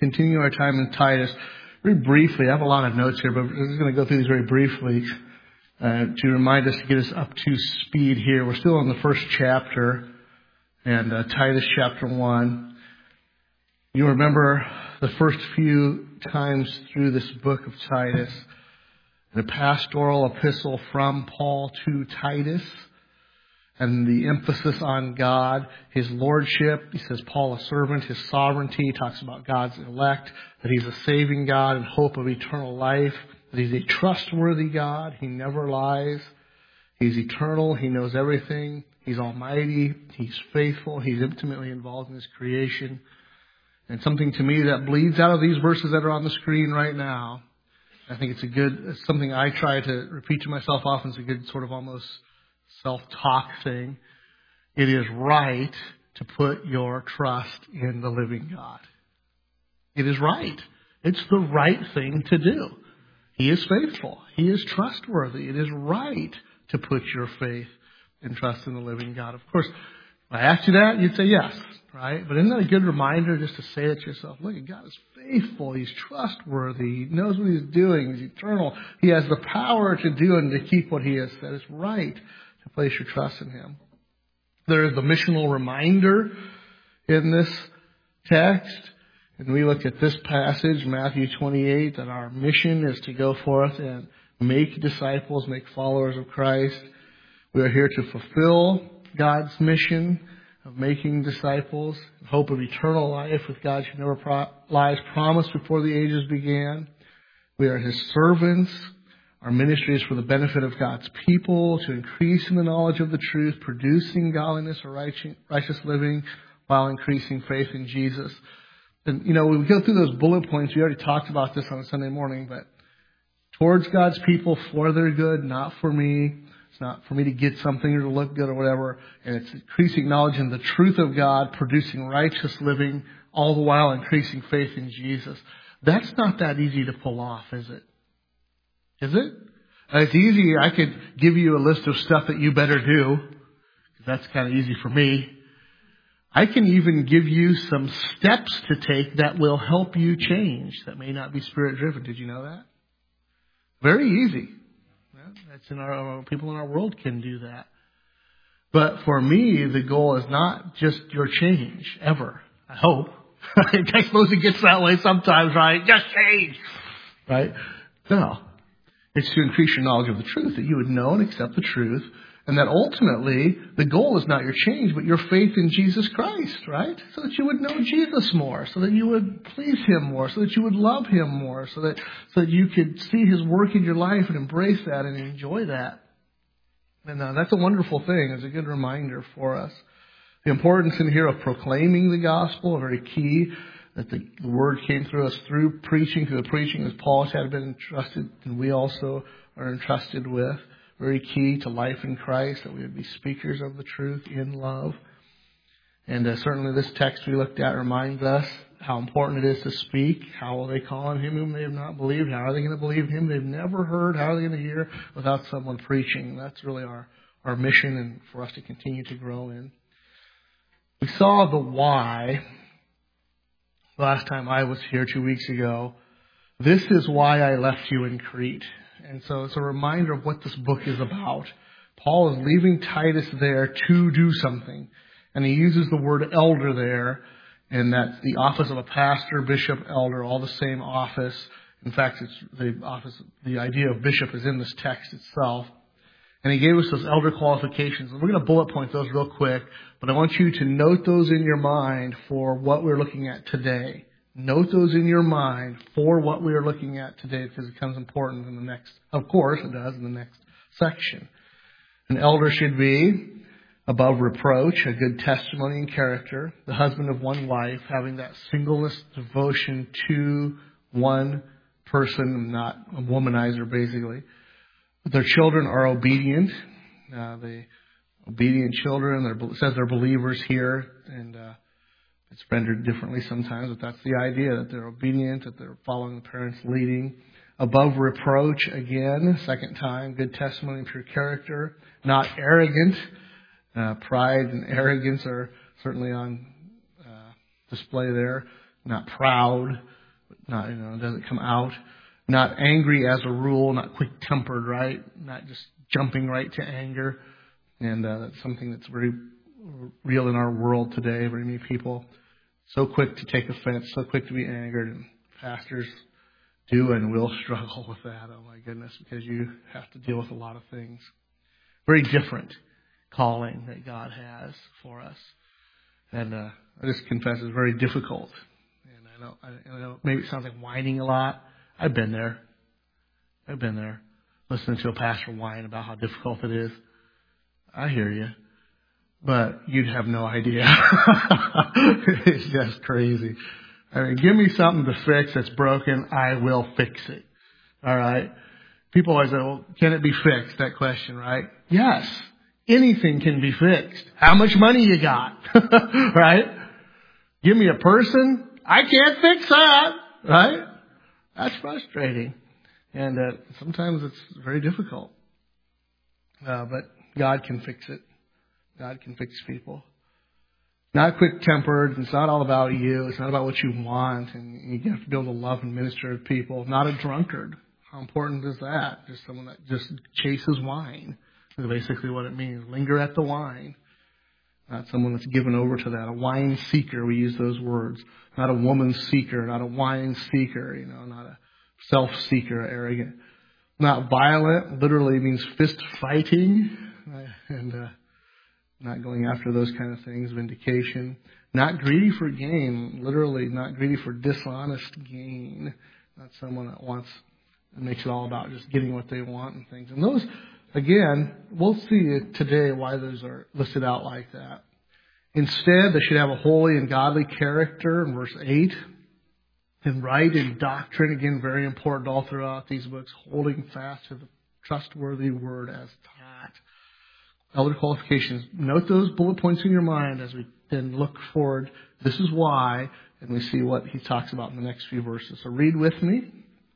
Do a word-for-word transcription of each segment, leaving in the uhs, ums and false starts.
continue our time in Titus. Very briefly, I have a lot of notes here, but we're just going to go through these very briefly uh, to remind us to get us up to speed here. We're still in the first chapter, and uh, Titus chapter one. You remember the first few times through this book of Titus, the pastoral epistle from Paul to Titus, and the emphasis on God, His lordship. He says Paul a servant, His sovereignty. He talks about God's elect, that He's a saving God and hope of eternal life, that He's a trustworthy God. He never lies. He's eternal. He knows everything. He's almighty. He's faithful. He's intimately involved in His creation. And something to me that bleeds out of these verses that are on the screen right now, I think it's a good, it's something I try to repeat to myself often. It's a good sort of almost self-talk thing. It is right to put your trust in the living God. It is right. It's the right thing to do. He is faithful. He is trustworthy. It is right to put your faith and trust in the living God. Of course, if I asked you that, you'd say yes, right? But isn't that a good reminder just to say it to yourself? Look, God is faithful. He's trustworthy. He knows what He's doing. He's eternal. He has the power to do and to keep what He has said. It's right to place your trust in Him. There is the missional reminder in this text. And we looked at this passage, Matthew twenty-eight, that our mission is to go forth and make disciples, make followers of Christ. We are here to fulfill God's mission of making disciples, hope of eternal life with God who never pro- lies, promised before the ages began. We are His servants. Our ministry is for the benefit of God's people, to increase in the knowledge of the truth, producing godliness or righteous living while increasing faith in Jesus. And, you know, when we go through those bullet points, we already talked about this on a Sunday morning, but towards God's people, for their good, not for me. It's not for me to get something or to look good or whatever. And it's increasing knowledge in the truth of God, producing righteous living, all the while increasing faith in Jesus. That's not that easy to pull off, is it? Is it? It's easy. I could give you a list of stuff that you better do. That's kind of easy for me. I can even give you some steps to take that will help you change, that may not be Spirit driven. Did you know that? Very easy. That's in our, people in our world can do that. But for me, the goal is not just your change, ever. I hope. I suppose it gets that way sometimes, right? Just change. Right? No. It's to increase your knowledge of the truth, that you would know and accept the truth, and that ultimately the goal is not your change, but your faith in Jesus Christ, right? So that you would know Jesus more, so that you would please Him more, so that you would love Him more, so that so that you could see His work in your life and embrace that and enjoy that. And uh, that's a wonderful thing. It's a good reminder for us. The importance in here of proclaiming the gospel, very key, that the word came through us through preaching, through the preaching as Paul had been entrusted, and we also are entrusted with. Very key to life in Christ, that we would be speakers of the truth in love. And uh, certainly this text we looked at reminds us how important it is to speak. How will they call on Him whom they have not believed? How are they going to believe Him they've never heard? How are they going to hear without someone preaching? That's really our, our mission, and for us to continue to grow in. We saw the why last time I was here two weeks ago. This is why I left you in Crete. And so it's a reminder of what this book is about. Paul is leaving Titus there to do something. And he uses the word elder there. And that's the office of a pastor, bishop, elder, all the same office. In fact, it's the office, the idea of bishop is in this text itself. And he gave us those elder qualifications. And we're going to bullet point those real quick. But I want you to note those in your mind for what we're looking at today. Note those in your mind for what we are looking at today, because it becomes important in the next, of course it does, in the next section. An elder should be above reproach, a good testimony and character, the husband of one wife, having that singleness devotion to one person, not a womanizer basically. Their children are obedient. Uh, the obedient children, they're, it says they're believers here, and uh, it's rendered differently sometimes, but that's the idea, that they're obedient, that they're following the parents' leading. Above reproach, again, second time, good testimony and pure character. Not arrogant. Uh, pride and arrogance are certainly on uh, display there. not proud, not, you know, doesn't come out, not angry as a rule, not quick-tempered, right? Not just jumping right to anger. And uh, that's something that's very real in our world today. Very many people so quick to take offense, so quick to be angered, and pastors do and will struggle with that. Oh my goodness, because you have to deal with a lot of things. Very different calling that God has for us. And uh, I just confess it's very difficult. And I know, I, I know maybe it sounds like whining a lot. I've been there. I've been there. Listening to a pastor whine about how difficult it is. I hear you. But you'd have no idea. It's just crazy. I mean, give me something to fix that's broken. I will fix it. All right. People always say, well, can it be fixed? That question, right? Yes. Anything can be fixed. How much money you got? Right? Give me a person. I can't fix that. Right? That's frustrating. And uh, sometimes it's very difficult. Uh, but God can fix it. God can fix people. Not quick-tempered. It's not all about you. It's not about what you want. And you have to be able to love and minister to people. Not a drunkard. How important is that? Just someone that just chases wine. That's basically what it means. Linger at the wine. Not someone that's given over to that. A wine seeker. We use those words. Not a woman seeker. Not a wine seeker. You know, not a self-seeker, arrogant. Not violent. Literally means fist fighting. And, uh, not going after those kind of things, vindication. Not greedy for gain, literally not greedy for dishonest gain. Not someone that wants, makes it all about just getting what they want and things. And those, again, we'll see today why those are listed out like that. Instead, they should have a holy and godly character in verse eight. And right in doctrine, again, very important all throughout these books, holding fast to the trustworthy word as taught. Elder qualifications. Note those bullet points in your mind as we then look forward. This is why, and we see what he talks about in the next few verses. So read with me,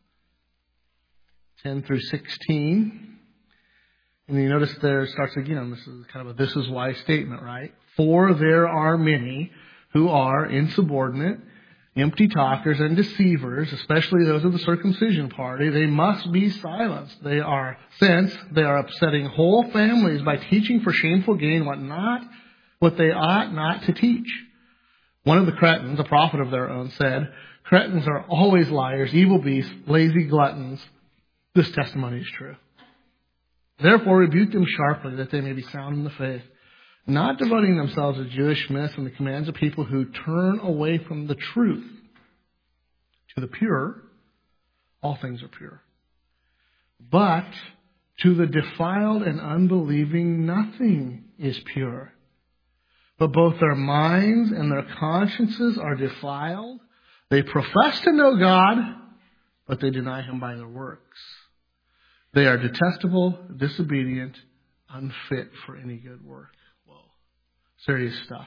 ten through sixteen. And you notice there it starts again. This is kind of a this is why statement, right? For there are many who are insubordinate, empty talkers and deceivers, especially those of the circumcision party. They must be silenced. They are, since they are upsetting whole families by teaching for shameful gain what not, what they ought not to teach. One of the Cretans, a prophet of their own, said, Cretans are always liars, evil beasts, lazy gluttons. This testimony is true. Therefore rebuke them sharply that they may be sound in the faith, not devoting themselves to Jewish myths and the commands of people who turn away from the truth. To the pure, all things are pure. But to the defiled and unbelieving, nothing is pure. But both their minds and their consciences are defiled. They profess to know God, but they deny Him by their works. They are detestable, disobedient, unfit for any good work. Serious stuff.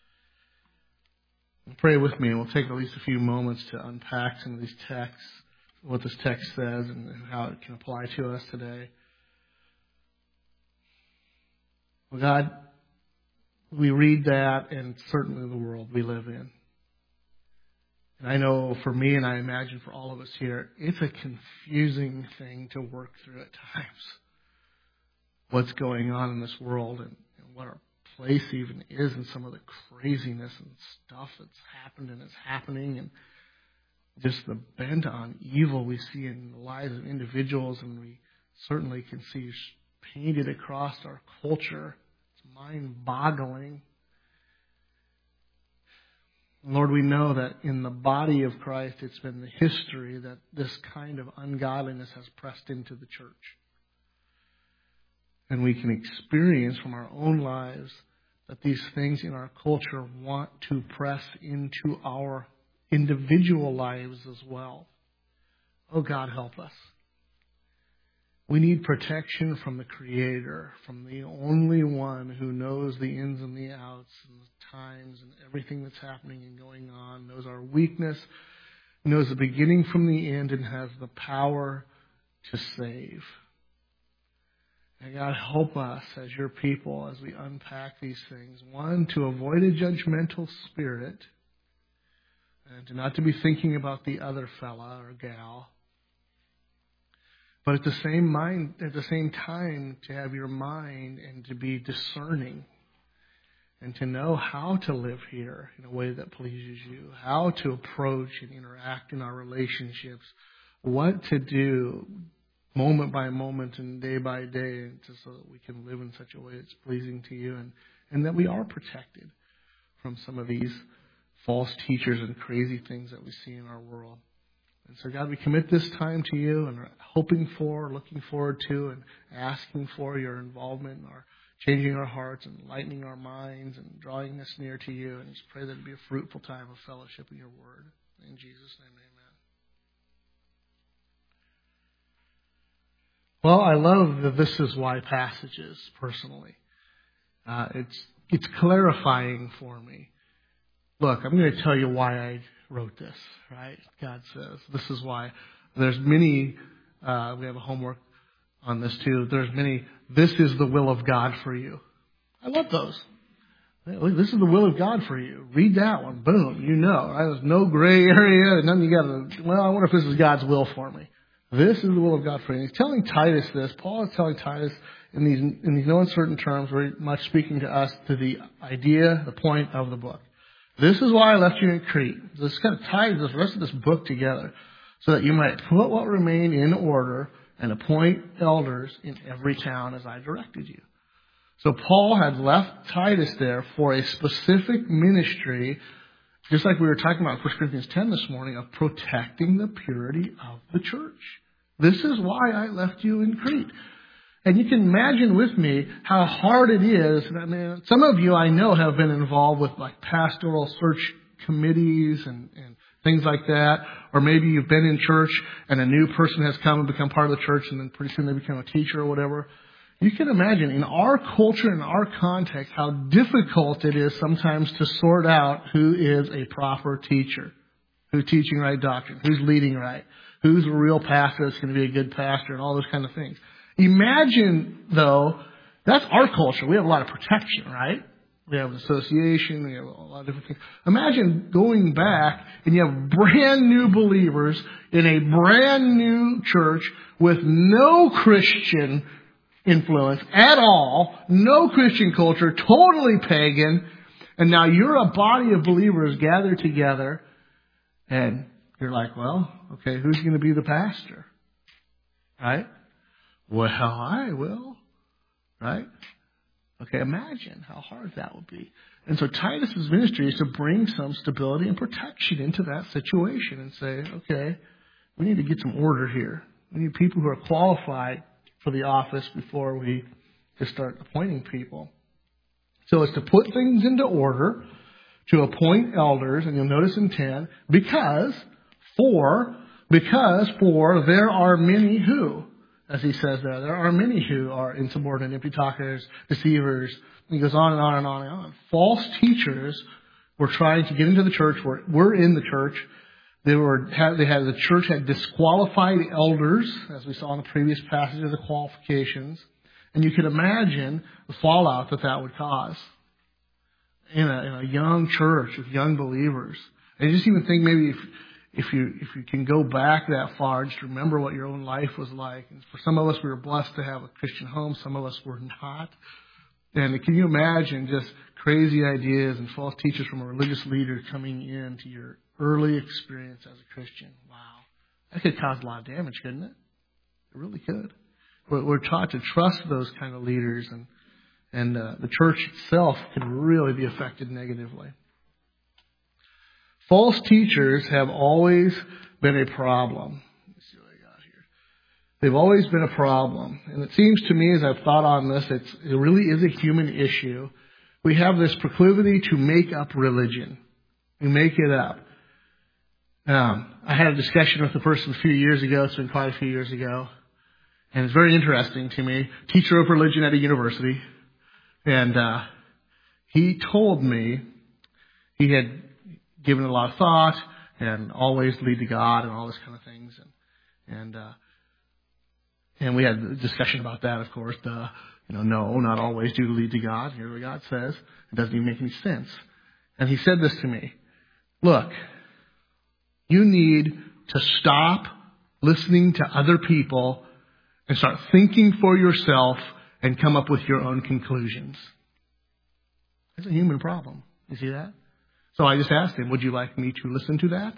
Pray with me, and we'll take at least a few moments to unpack some of these texts, what this text says, and how it can apply to us today. Well, God, we read that, and certainly the world we live in. And I know for me, and I imagine for all of us here, it's a confusing thing to work through at times. What's going on in this world and, and what our place even is in some of the craziness and stuff that's happened and is happening, and just the bent on evil we see in the lives of individuals, and we certainly can see painted across our culture. It's mind-boggling. Lord, we know that in the body of Christ, it's been the history that this kind of ungodliness has pressed into the church. And we can experience from our own lives that these things in our culture want to press into our individual lives as well. Oh, God, help us. We need protection from the Creator, from the only one who knows the ins and the outs and the times and everything that's happening and going on, knows our weakness, knows the beginning from the end, and has the power to save. And God, help us as your people as we unpack these things. One, to avoid a judgmental spirit. and to not to be thinking about the other fella or gal, but at the same mind, at the same time, to have your mind and to be discerning and to know how to live here in a way that pleases you, how to approach and interact in our relationships, what to do moment by moment and day by day, just so that we can live in such a way that's pleasing to you, and, and that we are protected from some of these false teachers and crazy things that we see in our world. And so, God, we commit this time to you and are hoping for, looking forward to, and asking for your involvement in our changing our hearts and lightening our minds and drawing us near to you. And just pray that it be a fruitful time of fellowship in your word. In Jesus' name, amen. Well, I love the This Is Why passages, personally. Uh, it's it's clarifying for me. Look, I'm going to tell you why I wrote this, right? God says, this is why. There's many, uh, we have a homework on this too. There's many, this is the will of God for you. I love those. This is the will of God for you. Read that one. Boom. You know. Right? There's no gray area. None you got to, well, I wonder if this is God's will for me. This is the will of God for you. He's telling Titus this. Paul is telling Titus in these, in these no uncertain terms, very much speaking to us to the idea, the point of the book. This is why I left you in Crete. This kind of ties the rest of this book together so that you might put what remain in order and appoint elders in every town as I directed you. So Paul had left Titus there for a specific ministry, just like we were talking about in First Corinthians ten this morning, of protecting the purity of the church. This is why I left you in Crete. And you can imagine with me how hard it is. I mean, some of you I know have been involved with like pastoral search committees and, and things like that. Or maybe you've been in church and a new person has come and become part of the church and then pretty soon they become a teacher or whatever. You can imagine in our culture, in our context, how difficult it is sometimes to sort out who is a proper teacher, who's teaching right doctrine, who's leading right, who's a real pastor that's going to be a good pastor and all those kind of things. Imagine, though, that's our culture. We have a lot of protection, right? We have an association. We have a lot of different things. Imagine going back and you have brand new believers in a brand new church with no Christian influence at all, no Christian culture, totally pagan, and now you're a body of believers gathered together, and you're like, well, okay, who's going to be the pastor? Right? Well, I will. Right? Okay, imagine how hard that would be. And so Titus's ministry is to bring some stability and protection into that situation and say, okay, we need to get some order here. We need people who are qualified for the office before we just start appointing people. So it's to put things into order, to appoint elders, and you'll notice in ten, because for, because for there are many who, as he says there, there are many who are insubordinate, empty talkers, deceivers. And he goes on and on and on and on. False teachers were trying to get into the church, were, were in the church. They were, had, they had, the church had disqualified elders, as we saw in the previous passage of the qualifications. And you can imagine the fallout that that would cause in a, in a young church with young believers. And just even think maybe if, if you, if you can go back that far, just remember what your own life was like. And for some of us, we were blessed to have a Christian home. Some of us were not. And can you imagine just crazy ideas and false teachers from a religious leader coming into your early experience as a Christian? Wow. That could cause a lot of damage, couldn't it? It really could. We're, we're taught to trust those kind of leaders, and, and uh, the church itself can really be affected negatively. False teachers have always been a problem. Let me see what I got here. They've always been a problem. And it seems to me, as I've thought on this, it's, it really is a human issue. We have this proclivity to make up religion. We make it up. Um, I had a discussion with a person a few years ago. It's been quite a few years ago. And it's very interesting to me. Teacher of religion at a university. And uh, he told me he had given it a lot of thought and always lead to God and all this kind of things. And and, uh, and we had a discussion about that, of course. Uh, you know, no, not always do lead to God. Here's what God says. It doesn't even make any sense. And he said this to me. Look, You need to stop listening to other people and start thinking for yourself and come up with your own conclusions. It's a human problem. You see that? So I just asked him, would you like me to listen to that?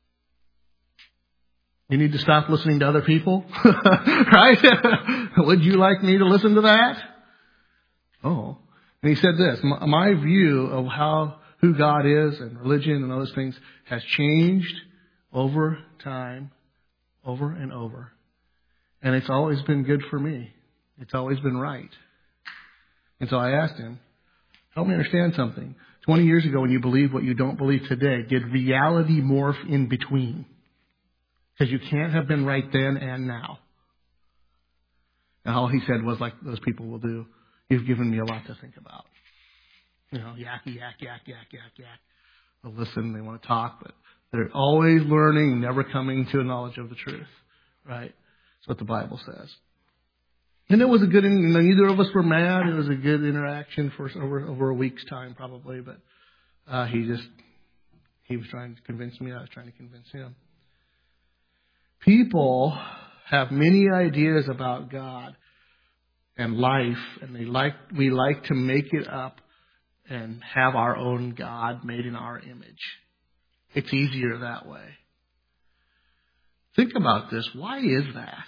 You need to stop listening to other people? Right? Would you like me to listen to that? Oh. And he said this, my view of how, who God is and religion and those things has changed over time, over and over. And it's always been good for me. It's always been right. And so I asked him, help me understand something. twenty years ago when you believed what you don't believe today, did reality morph in between? Because you can't have been right then and now. And all he said was like those people will do. You've given me a lot to think about. You know, yacky, yak, yak, yak, yak, yak. They'll listen, they want to talk, but they're always learning, never coming to a knowledge of the truth. Right? That's what the Bible says. And it was a good, you know, neither of us were mad. It was a good interaction for over, over a week's time probably, but uh, he just, he was trying to convince me, I was trying to convince him. People have many ideas about God and life, and they like, we like to make it up and have our own God made in our image. It's easier that way. Think about this. Why is that?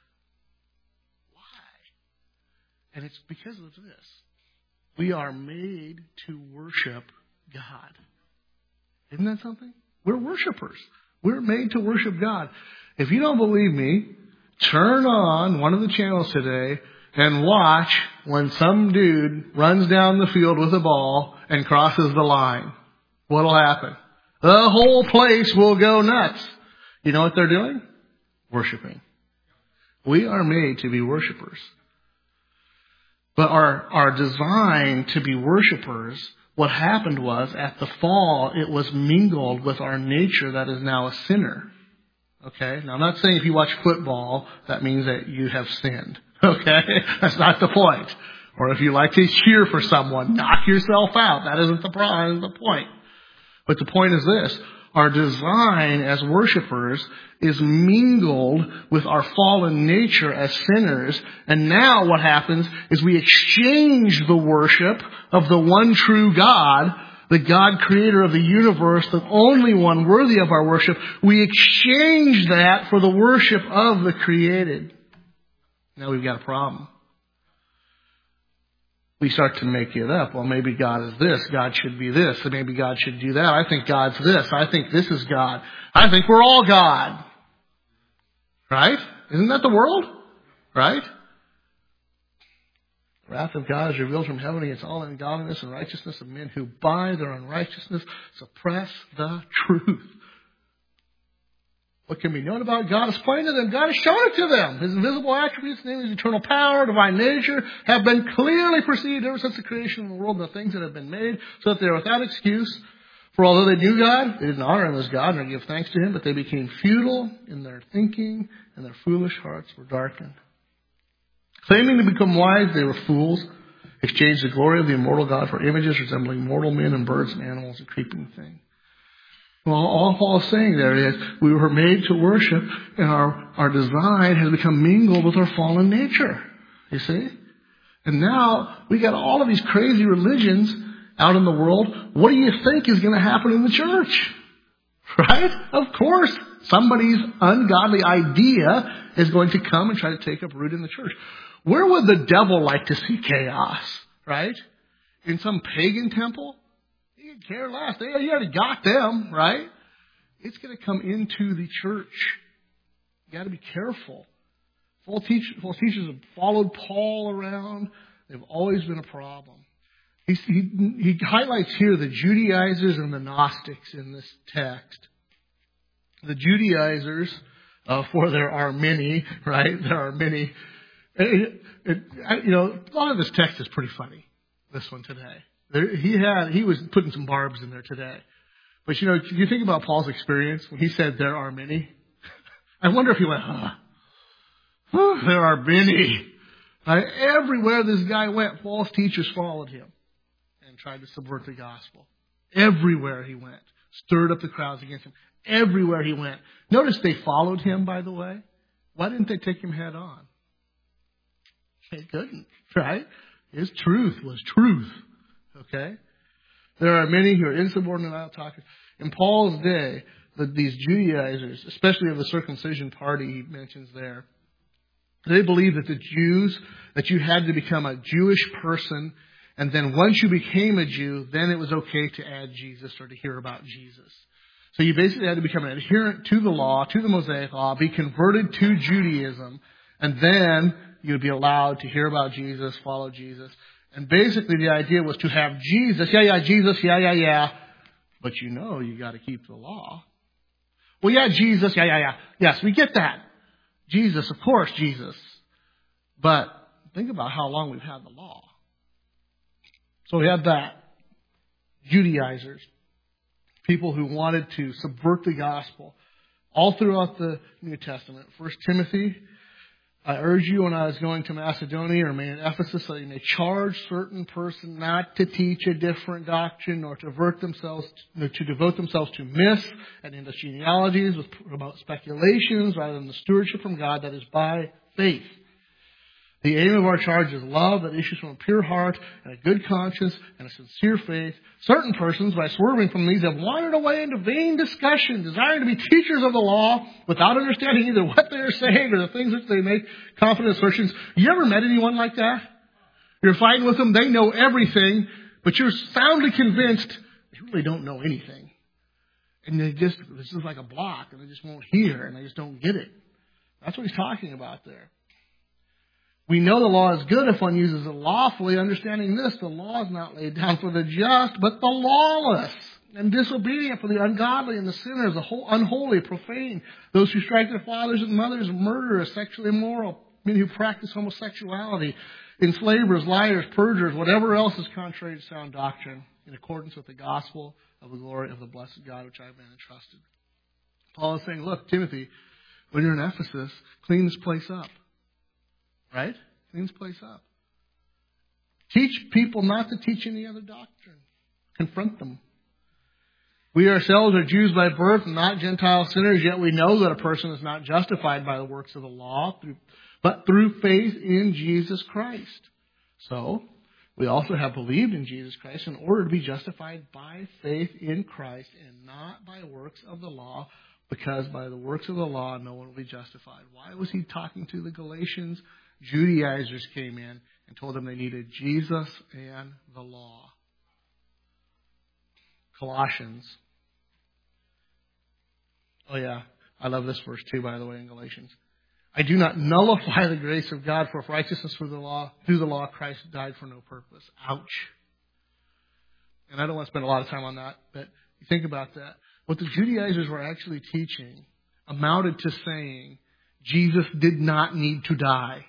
Why? And it's because of this. We are made to worship God. Isn't that something? We're worshipers. We're made to worship God. If you don't believe me, turn on one of the channels today and watch when some dude runs down the field with a ball and crosses the line. What'll happen? The whole place will go nuts. You know what they're doing? Worshiping. We are made to be worshipers. But our, our design to be worshipers, what happened was at the fall, it was mingled with our nature that is now a sinner. Okay? Now I'm not saying if you watch football, that means that you have sinned. Okay? That's not the point. Or if you like to cheer for someone, knock yourself out. That isn't the problem, that isn't the point. But the point is this. Our design as worshipers is mingled with our fallen nature as sinners. And now what happens is we exchange the worship of the one true God, the God creator of the universe, the only one worthy of our worship. We exchange that for the worship of the created. Now we've got a problem. We start to make it up. Well, maybe God is this. God should be this. And maybe God should do that. I think God's this. I think this is God. I think we're all God. Right? Isn't that the world? Right? The wrath of God is revealed from heaven against all ungodliness and righteousness of men who by their unrighteousness suppress the truth. What can be known about God is plain to them. God has shown it to them. His invisible attributes, namely His eternal power, divine nature, have been clearly perceived ever since the creation of the world and the things that have been made, so that they are without excuse. For although they knew God, they didn't honor Him as God nor give thanks to Him, but they became futile in their thinking, and their foolish hearts were darkened. Claiming to become wise, they were fools, exchanged the glory of the immortal God for images resembling mortal men and birds and animals and creeping things. Well, all Paul is saying there is we were made to worship, and our, our design has become mingled with our fallen nature. You see? And now we got all of these crazy religions out in the world. What do you think is going to happen in the church? Right? Of course, somebody's ungodly idea is going to come and try to take up root in the church. Where would the devil like to see chaos? Right? In some pagan temple? He could care less. They, he already got them, right? It's going to come into the church. You got to be careful. False teachers, false teachers have followed Paul around. They've always been a problem. He, he, he highlights here the Judaizers and the Gnostics in this text. The Judaizers, uh, for there are many, right? There are many. It, it, you know, a lot of this text is pretty funny. This one today. There, he had, he was putting some barbs in there today. But you know, if you think about Paul's experience when he said there are many, I wonder if he went, huh? huh there are many. Uh, everywhere this guy went, false teachers followed him and tried to subvert the gospel. Everywhere he went. stirred up the crowds against him. Everywhere he went. Notice they followed him, by the way. Why didn't they take him head on? They couldn't, right? His truth was truth. Okay? There are many who are insubordinate talkers. In Paul's day, the, these Judaizers, especially of the circumcision party he mentions there, they believed that the Jews, that you had to become a Jewish person, and then once you became a Jew, then it was okay to add Jesus or to hear about Jesus. So you basically had to become an adherent to the law, to the Mosaic law, be converted to Judaism, and then you would be allowed to hear about Jesus, follow Jesus. And basically the idea was to have Jesus, yeah, yeah, Jesus, yeah, yeah, yeah, but you know you got to keep the law. Well, yeah, Jesus, yeah, yeah, yeah. Yes, we get that. Jesus, of course, Jesus. But think about how long we've had the law. So we had that. Judaizers. People who wanted to subvert the gospel. All throughout the New Testament. First Timothy, I urge you when I was going to Macedonia or in Ephesus that you may charge certain persons not to teach a different doctrine or to avert themselves, to devote themselves to myths and into genealogies with about speculations rather than the stewardship from God that is by faith. The aim of our charge is love that issues from a pure heart and a good conscience and a sincere faith. Certain persons, by swerving from these, have wandered away into vain discussion, desiring to be teachers of the law without understanding either what they are saying or the things which they make confident assertions. You ever met anyone like that? You're fighting with them, they know everything, but you're soundly convinced they really don't know anything. And they just, this is like a block, and they just won't hear, and they just don't get it. That's what he's talking about there. We know the law is good if one uses it lawfully, understanding this, the law is not laid down for the just, but the lawless and disobedient, for the ungodly and the sinners, the unholy, profane, those who strike their fathers and mothers, murderers, sexually immoral, men who practice homosexuality, enslavers, liars, perjurers, whatever else is contrary to sound doctrine, in accordance with the gospel of the glory of the blessed God which I have been entrusted. Paul is saying, look, Timothy, when you're in Ephesus, clean this place up. Right? Clean this place up. Teach people not to teach any other doctrine. Confront them. We ourselves are Jews by birth and not Gentile sinners, yet we know that a person is not justified by the works of the law, but through faith in Jesus Christ. So, we also have believed in Jesus Christ in order to be justified by faith in Christ and not by works of the law, because by the works of the law no one will be justified. Why was he talking to the Galatians? Judaizers came in and told them they needed Jesus and the law. Colossians. Oh yeah, I love this verse too, by the way, in Galatians. I do not nullify the grace of God, for if righteousness through the law, through the law, Christ died for no purpose. Ouch. And I don't want to spend a lot of time on that, but you think about that. What the Judaizers were actually teaching amounted to saying Jesus did not need to die.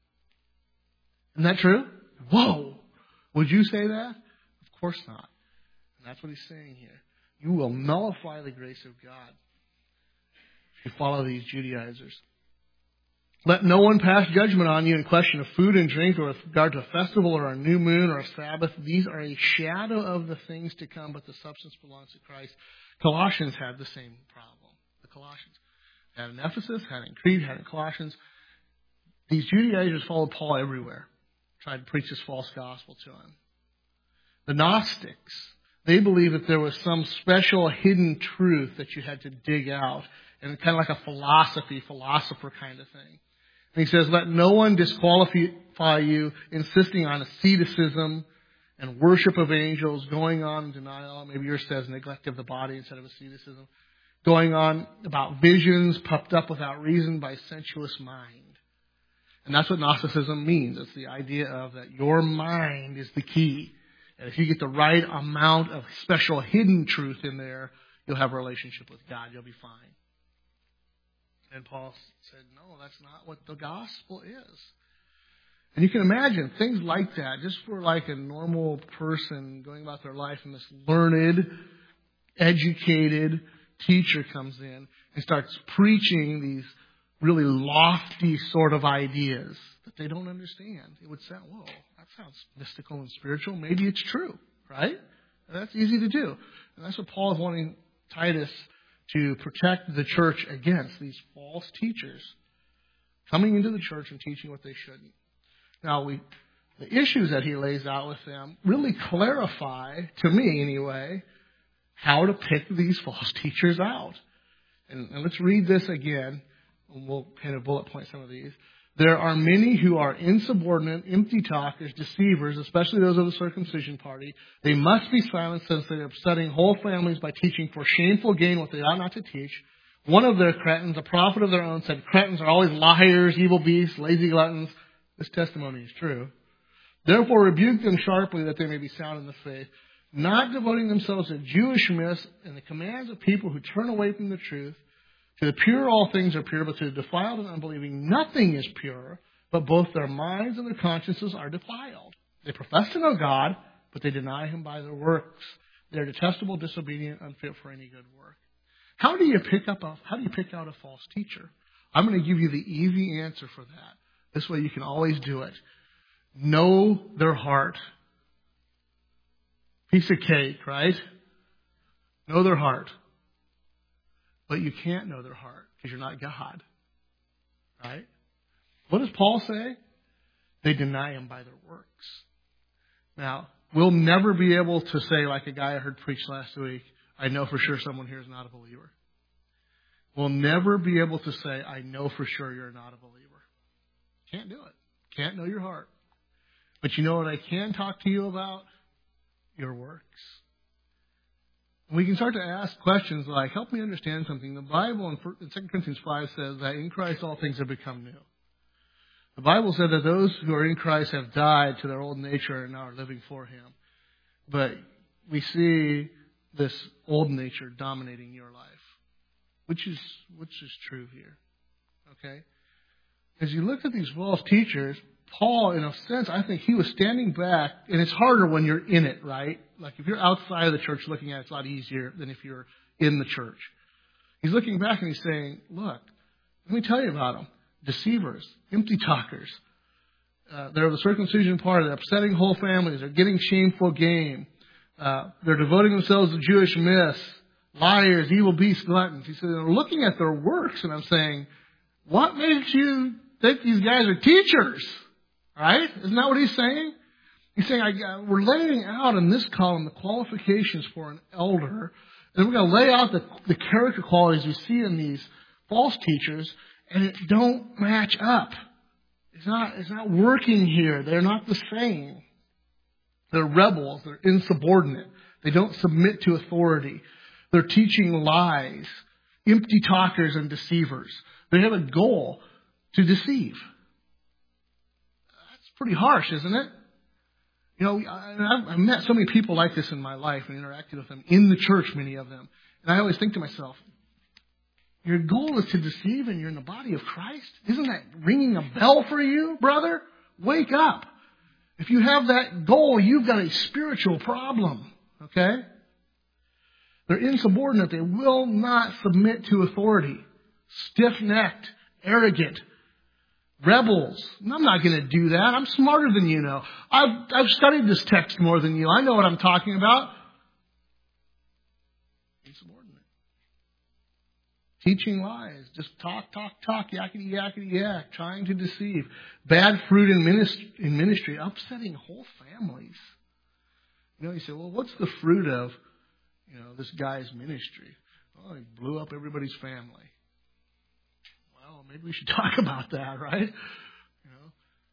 Isn't that true? Whoa! Would you say that? Of course not. And that's what he's saying here. You will nullify the grace of God if you follow these Judaizers. Let no one pass judgment on you in question of food and drink or with regard to a festival or a new moon or a Sabbath. These are a shadow of the things to come, but the substance belongs to Christ. Colossians had the same problem. The Colossians had in Ephesus, had in Crete, had in Colossians. These Judaizers followed Paul everywhere. Tried to preach this false gospel to him. The Gnostics, they believed that there was some special hidden truth that you had to dig out. And kind of like a philosophy, philosopher kind of thing. And he says, let no one disqualify you, insisting on asceticism and worship of angels, going on in denial. Maybe yours says neglect of the body instead of asceticism. Going on about visions puffed up without reason by sensuous mind. And that's what Gnosticism means. It's the idea of that your mind is the key. And if you get the right amount of special hidden truth in there, you'll have a relationship with God. You'll be fine. And Paul said, no, that's not what the gospel is. And you can imagine things like that, just for like a normal person going about their life, and this learned, educated teacher comes in and starts preaching these really lofty sort of ideas that they don't understand. It would sound, whoa, that sounds mystical and spiritual. Maybe it's true, right? And that's easy to do. And that's what Paul is wanting Titus to protect the church against these false teachers coming into the church and teaching what they shouldn't. Now, we, the issues that he lays out with them really clarify, to me anyway, how to pick these false teachers out. And, and let's read this again, and we'll kind of bullet point some of these. There are many who are insubordinate, empty talkers, deceivers, especially those of the circumcision party. They must be silenced since they are upsetting whole families by teaching for shameful gain what they ought not to teach. One of their cretins, a prophet of their own, said, "Cretins are always liars, evil beasts, lazy gluttons." This testimony is true. Therefore rebuke them sharply that they may be sound in the faith, not devoting themselves to Jewish myths and the commands of people who turn away from the truth. To the pure all things are pure, but to the defiled and unbelieving nothing is pure, but both their minds and their consciences are defiled. They profess to know God, but they deny Him by their works. They are detestable, disobedient, unfit for any good work. How do you pick up a, how do you pick out a false teacher? I'm going to give you the easy answer for that. This way you can always do it. Know their heart. Piece of cake, right? Know their heart. But you can't know their heart because you're not God. Right? What does Paul say? They deny Him by their works. Now, we'll never be able to say, like a guy I heard preach last week, I know for sure someone here is not a believer. We'll never be able to say, I know for sure you're not a believer. Can't do it. Can't know your heart. But you know what I can talk to you about? Your works. We can start to ask questions like, help me understand something. The Bible in Second Corinthians five says that in Christ all things have become new. The Bible said that those who are in Christ have died to their old nature and now are living for Him. But we see this old nature dominating your life, which is which is true here. Okay? As you look at these false teachers, Paul, in a sense, I think he was standing back, and it's harder when you're in it, right? Like if you're outside of the church looking at it, it's a lot easier than if you're in the church. He's looking back and he's saying, look, let me tell you about them. Deceivers, empty talkers. Uh, they're the circumcision party. They're upsetting whole families. They're getting shameful gain. Uh, they're devoting themselves to Jewish myths. Liars, evil beasts, gluttons. He said, they're looking at their works, and I'm saying, what makes you think these guys are teachers? Right? Isn't that what he's saying? He's saying, I, we're laying out in this column the qualifications for an elder. And we're going to lay out the, the character qualities we see in these false teachers, and it don't match up. It's not, it's not working here. They're not the same. They're rebels. They're insubordinate. They don't submit to authority. They're teaching lies, empty talkers and deceivers. They have a goal to deceive. That's pretty harsh, isn't it? You know, I've, I've met so many people like this in my life and interacted with them in the church, many of them. And I always think to myself, your goal is to deceive and you're in the body of Christ? Isn't that ringing a bell for you, brother? Wake up. If you have that goal, you've got a spiritual problem. Okay? They're insubordinate. They will not submit to authority. Stiff-necked, arrogant, rebels. I'm not going to do that. I'm smarter than you know. I've, I've studied this text more than you. I know what I'm talking about. Insubordinate. Teaching lies. Just talk, talk, talk, yakety, yakety, yak. Trying to deceive. Bad fruit in ministry, in ministry. Upsetting whole families. You know, you say, well, what's the fruit of, you know, this guy's ministry? Well, he blew up everybody's family. Well, maybe we should talk about that, right? You know,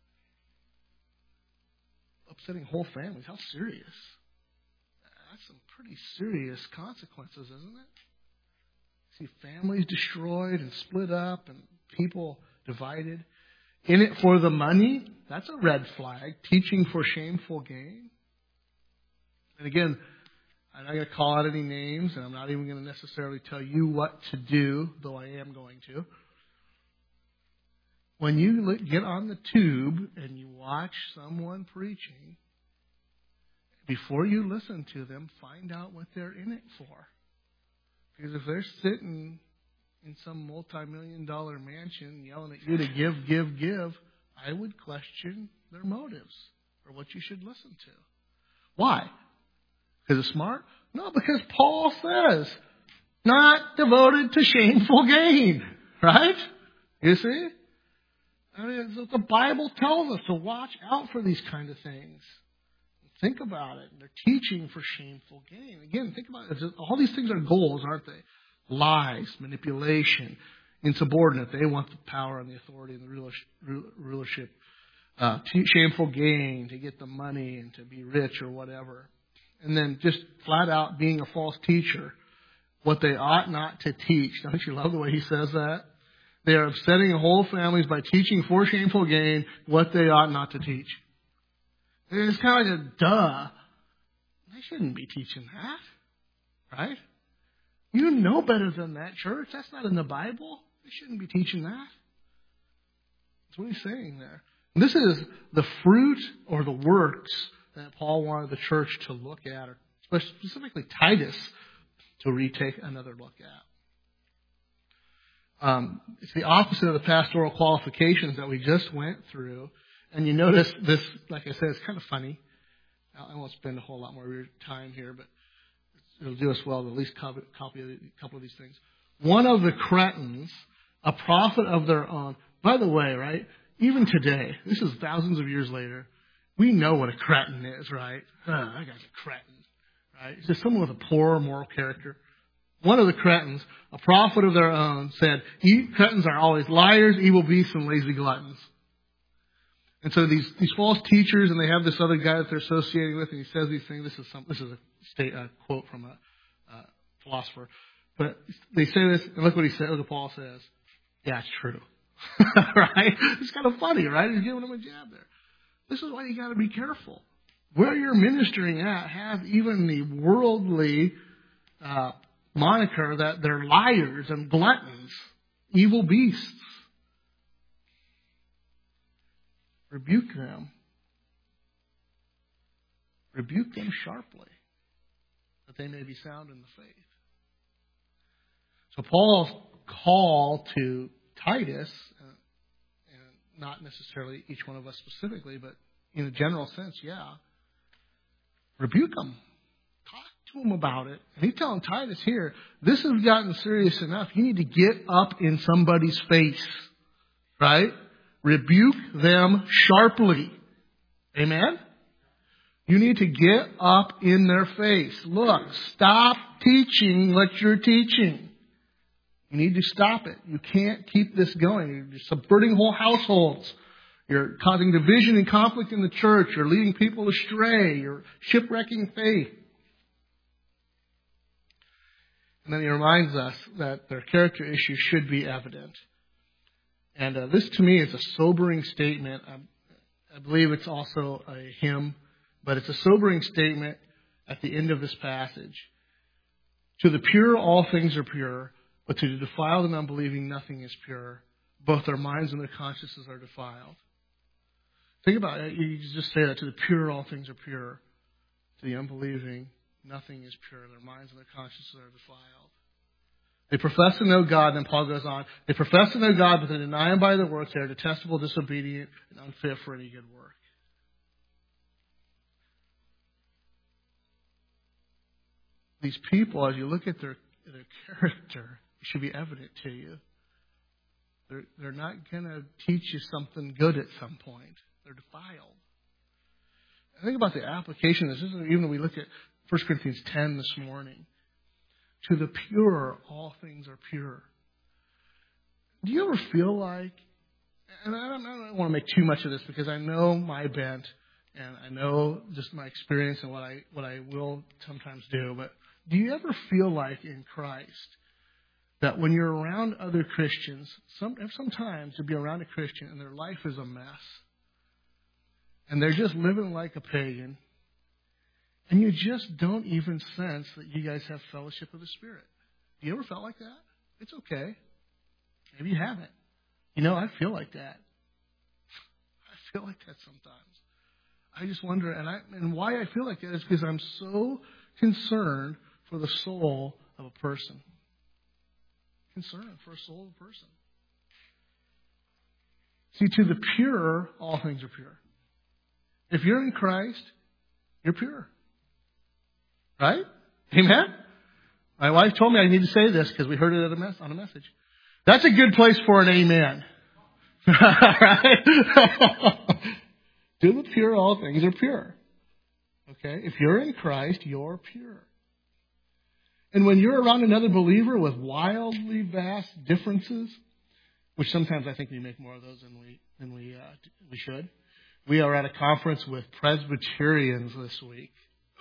upsetting whole families. How serious? That's some pretty serious consequences, isn't it? See families destroyed and split up and people divided. In it for the money? That's a red flag. Teaching for shameful gain. And again, I'm not going to call out any names, and I'm not even going to necessarily tell you what to do, though I am going to. When you get on the tube and you watch someone preaching, before you listen to them, find out what they're in it for. Because if they're sitting in some multi-million dollar mansion yelling at you to give, give, give, I would question their motives or what you should listen to. Why? Because it's smart? No, because Paul says, not devoted to shameful gain. Right? You see? I mean, the Bible tells us to watch out for these kind of things. Think about it. They're teaching for shameful gain. Again, think about it. All these things are goals, aren't they? Lies, manipulation, insubordinate. They want the power and the authority and the rulership. Uh, shameful gain, to get the money and to be rich or whatever. And then just flat out being a false teacher. What they ought not to teach. Don't you love the way he says that? They are upsetting whole families by teaching for shameful gain what they ought not to teach. It's kind of like a duh. They shouldn't be teaching that. Right? You know better than that, church. That's not in the Bible. They shouldn't be teaching that. That's what he's saying there. And this is the fruit or the works that Paul wanted the church to look at, or specifically Titus to retake another look at. Um, it's the opposite of the pastoral qualifications that we just went through. And you notice this, like I said, it's kind of funny. I won't spend a whole lot more of your time here, but it'll do us well to at least copy, copy a couple of these things. One of the Cretans, a prophet of their own. By the way, right, even today, this is thousands of years later, we know what a Cretan is, right? Oh, that guy's a Cretan, right? It's just someone with a poor moral character. One of the Cretans, a prophet of their own, said, Cretans are always liars, evil beasts, and lazy gluttons. And so these, these false teachers, and they have this other guy that they're associating with, and he says these things. This is some, this is a state, a quote from a uh, philosopher. But they say this, and look what he said, look what Paul says. Yeah, it's true. Right? It's kind of funny, right? He's giving them a jab there. This is why you got to be careful. Where you're ministering at has even the worldly uh, moniker that they're liars and gluttons, evil beasts. Rebuke them. Rebuke them sharply, that they may be sound in the faith. So Paul's call to Titus, uh, and not necessarily each one of us specifically, but in a general sense, yeah, rebuke them. Talk to them about it. And he's telling Titus here, this has gotten serious enough. You need to get up in somebody's face, right? Rebuke them sharply. Amen? You need to get up in their face. Look, stop teaching what you're teaching. You need to stop it. You can't keep this going. You're subverting whole households. You're causing division and conflict in the church. You're leading people astray. You're shipwrecking faith. And then he reminds us that their character issues should be evident. And uh, this to me is a sobering statement. I, I believe it's also a hymn, but it's a sobering statement at the end of this passage. To the pure, all things are pure, but to the defiled and unbelieving, nothing is pure. Both their minds and their consciences are defiled. Think about it. You just say that. To the pure, all things are pure. To the unbelieving, nothing is pure. Their minds and their consciences are defiled. They profess to know God, and then Paul goes on. They profess to know God, but they deny Him by their works. They are detestable, disobedient, and unfit for any good work. These people, as you look at their, their character, it should be evident to you. They're, they're not going to teach you something good at some point. They're defiled. I think about the application of this. This is even when we look at First Corinthians ten this morning. To the pure, all things are pure. Do you ever feel like, and I don't, I don't want to make too much of this because I know my bent and I know just my experience and what I what I will sometimes do, but do you ever feel like in Christ that when you're around other Christians, some, sometimes you'll be around a Christian and their life is a mess and they're just living like a pagan, and you just don't even sense that you guys have fellowship of the Spirit? Do you ever felt like that? It's okay. Maybe you haven't. You know, I feel like that. I feel like that sometimes. I just wonder, and I and why I feel like that is because I'm so concerned for the soul of a person. Concerned for a soul of a person. See, to the pure, all things are pure. If you're in Christ, you're pure. Right? Amen? My wife told me I need to say this because we heard it at a mess, on a message. That's a good place for an amen. Right? To the pure, all things are pure. Okay? If you're in Christ, you're pure. And when you're around another believer with wildly vast differences, which sometimes I think we make more of those than we than we uh, we should. We are at a conference with Presbyterians this week.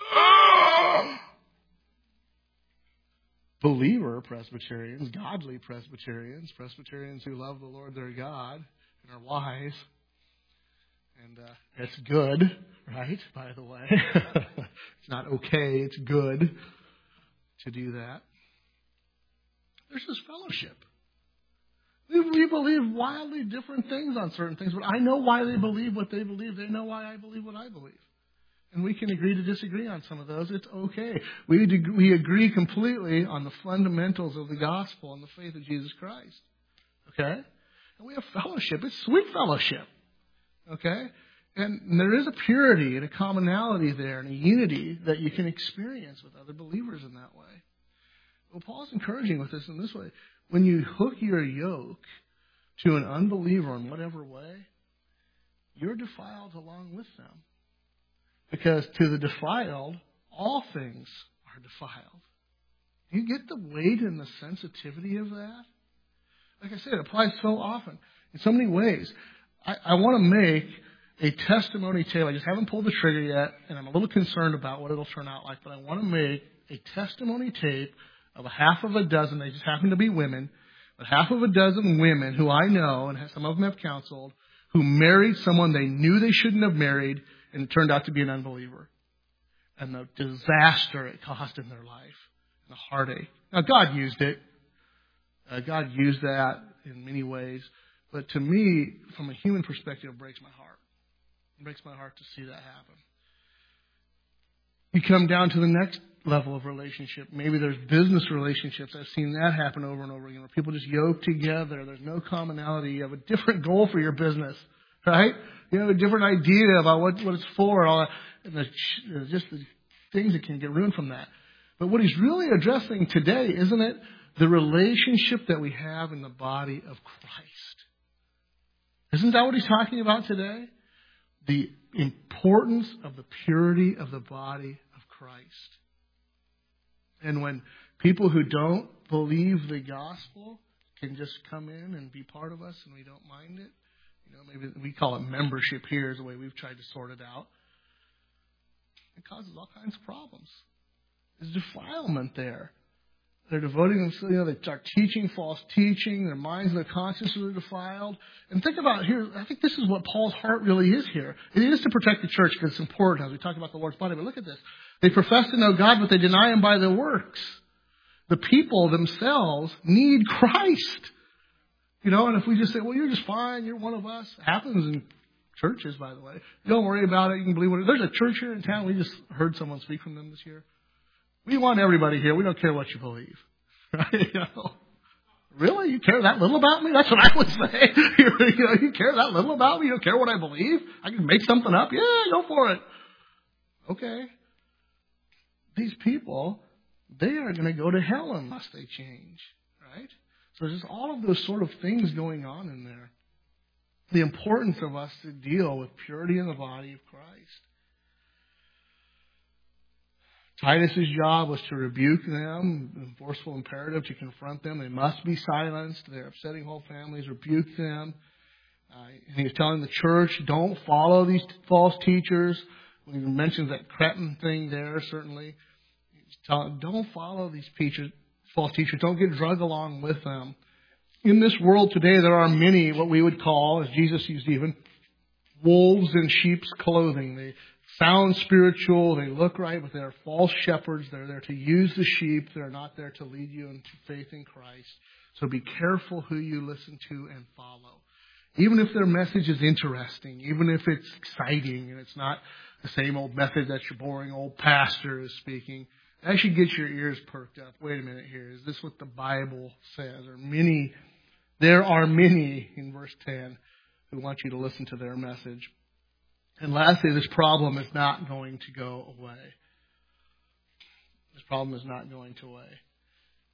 Believer Presbyterians, godly Presbyterians, Presbyterians who love the Lord their God and are wise. And uh, it's good, right? By the way. It's not okay, it's good to do that. There's this fellowship. We, we believe wildly different things on certain things, but I know why they believe what they believe. They know why I believe what I believe. And we can agree to disagree on some of those. It's okay. We, we agree completely on the fundamentals of the gospel and the faith of Jesus Christ. Okay? And we have fellowship. It's sweet fellowship. Okay? And there is a purity and a commonality there and a unity that you can experience with other believers in that way. Well, Paul's encouraging with this in this way. When you hook your yoke to an unbeliever in whatever way, you're defiled along with them. Because to the defiled, all things are defiled. You get the weight and the sensitivity of that? Like I said, it applies so often, in so many ways. I, I want to make a testimony tape. I just haven't pulled the trigger yet, and I'm a little concerned about what it'll turn out like, but I want to make a testimony tape of a half of a dozen, they just happen to be women, but half of a dozen women who I know, and some of them have counseled, who married someone they knew they shouldn't have married, and it turned out to be an unbeliever. And the disaster it caused in their life. And the heartache. Now, God used it. Uh, God used that in many ways. But to me, from a human perspective, it breaks my heart. It breaks my heart to see that happen. You come down to the next level of relationship. Maybe there's business relationships. I've seen that happen over and over again, where people just yoke together. There's no commonality. You have a different goal for your business. Right? You have a different idea about what, what it's for, and all that, and the, just the things that can get ruined from that. But what he's really addressing today, isn't it, the relationship that we have in the body of Christ? Isn't that what he's talking about today? The importance of the purity of the body of Christ. And when people who don't believe the gospel can just come in and be part of us and we don't mind it, you know, maybe we call it membership here is the way we've tried to sort it out. It causes all kinds of problems. There's defilement there. They're devoting themselves, you know, they start teaching false teaching. Their minds and their consciences are defiled. And think about here, I think this is what Paul's heart really is here. It is to protect the church because it's important as we talk about the Lord's body. But look at this. They profess to know God, but they deny Him by their works. The people themselves need Christ. You know, and if we just say, well, you're just fine, you're one of us. It happens in churches, by the way. Don't worry about it. You can believe what it is. There's a church here in town. We just heard someone speak from them this year. We want everybody here. We don't care what you believe. Right? You know, really? You care that little about me? That's what I would say. you know, you care that little about me? You don't care what I believe? I can make something up? Yeah, go for it. Okay. These people, they are going to go to hell unless they change. Right? So there's just all of those sort of things going on in there. The importance of us to deal with purity in the body of Christ. Titus's job was to rebuke them, a forceful imperative to confront them. They must be silenced. They're upsetting whole families. Rebuke them. Uh, and he was telling the church, don't follow these false teachers. He mentions that Cretan thing there, certainly. He's telling, don't follow these teachers. False teachers. Don't get drugged along with them. In this world today, there are many, what we would call, as Jesus used even, wolves in sheep's clothing. They sound spiritual, they look right, but they're false shepherds. They're there to use the sheep. They're not there to lead you into faith in Christ. So be careful who you listen to and follow. Even if their message is interesting, even if it's exciting and it's not the same old method that your boring old pastor is speaking, that should get your ears perked up. Wait a minute here. Is this what the Bible says? Or many, there are many, in verse ten, who want you to listen to their message. And lastly, this problem is not going to go away. This problem is not going to away.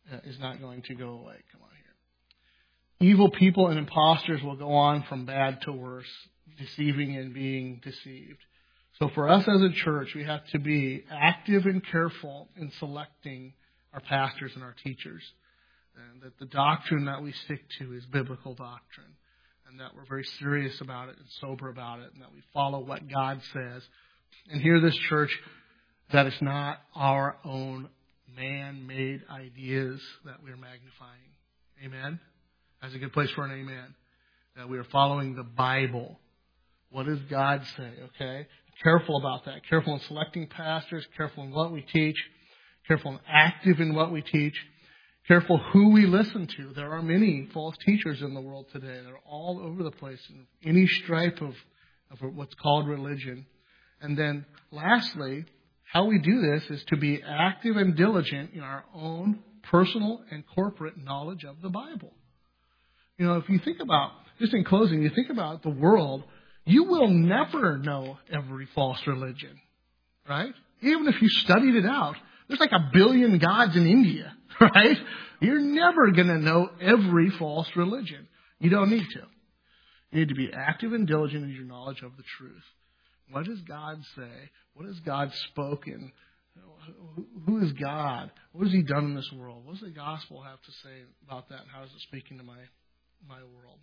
uh, is not going to go away. Come on here. Evil people and imposters will go on from bad to worse, deceiving and being deceived. So for us as a church, we have to be active and careful in selecting our pastors and our teachers. And that the doctrine that we stick to is biblical doctrine. And that we're very serious about it and sober about it. And that we follow what God says. And here this church, that it's not our own man-made ideas that we're magnifying. Amen? That's a good place for an amen. That we are following the Bible. What does God say? Okay? Careful about that. Careful in selecting pastors. Careful in what we teach. Careful and active in what we teach. Careful who we listen to. There are many false teachers in the world today. They're all over the place in any stripe of, of what's called religion. And then lastly, how we do this is to be active and diligent in our own personal and corporate knowledge of the Bible. You know, if you think about, just in closing, you think about the world, you will never know every false religion, right? Even if you studied it out. There's like a billion gods in India, right? You're never going to know every false religion. You don't need to. You need to be active and diligent in your knowledge of the truth. What does God say? What has God spoken? Who is God? What has He done in this world? What does the gospel have to say about that? And how does it speak into my, my world?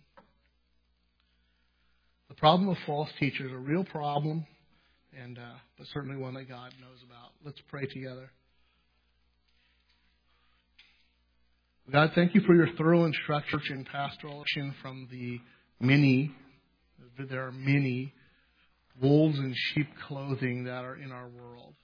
The problem of false teachers is a real problem, and uh, but certainly one that God knows about. Let's pray together. God, thank you for your thorough instruction in pastoral action from the many, there are many wolves in sheep clothing that are in our world.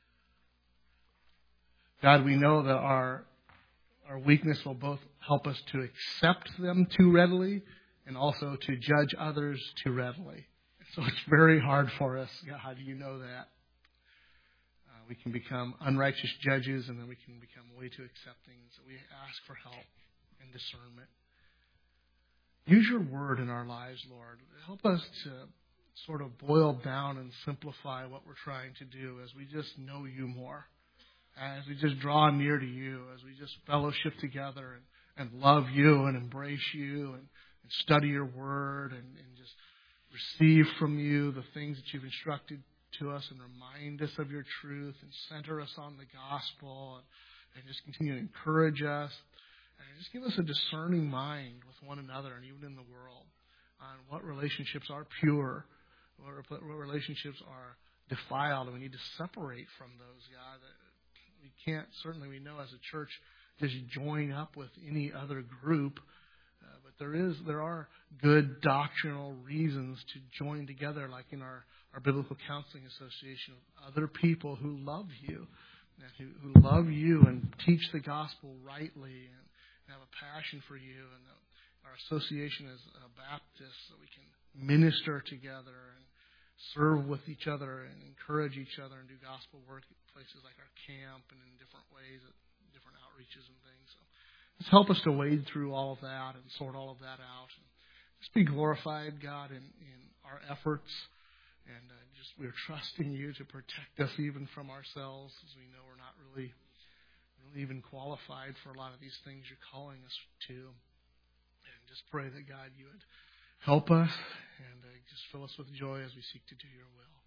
God, we know that our our weakness will both help us to accept them too readily and also to judge others too readily. So it's very hard for us, God, you know that. Uh, we can become unrighteous judges and then we can become way too accepting. So we ask for help and discernment. Use your word in our lives, Lord. Help us to sort of boil down and simplify what we're trying to do as we just know you more. As we just draw near to you, as we just fellowship together and, and love you and embrace you and, and study your word and, and just receive from you the things that you've instructed to us and remind us of your truth and center us on the gospel and, and just continue to encourage us and just give us a discerning mind with one another and even in the world on what relationships are pure, what relationships are defiled, and we need to separate from those, God. We can't, certainly we know as a church, just join up with any other group, uh, but there is, there are good doctrinal reasons to join together, like in our, our Biblical Counseling Association, of other people who love you, and who, who love you and teach the gospel rightly and have a passion for you, and the, our association is uh, Baptist, so we can minister together and serve with each other and encourage each other and do gospel work at places like our camp and in different ways, at different outreaches and things. So just help us to wade through all of that and sort all of that out. And just be glorified, God, in, in our efforts. And uh, just we're trusting you to protect us even from ourselves, as we know we're not really, really even qualified for a lot of these things you're calling us to. And just pray that, God, you would help us and uh, just fill us with joy as we seek to do your will.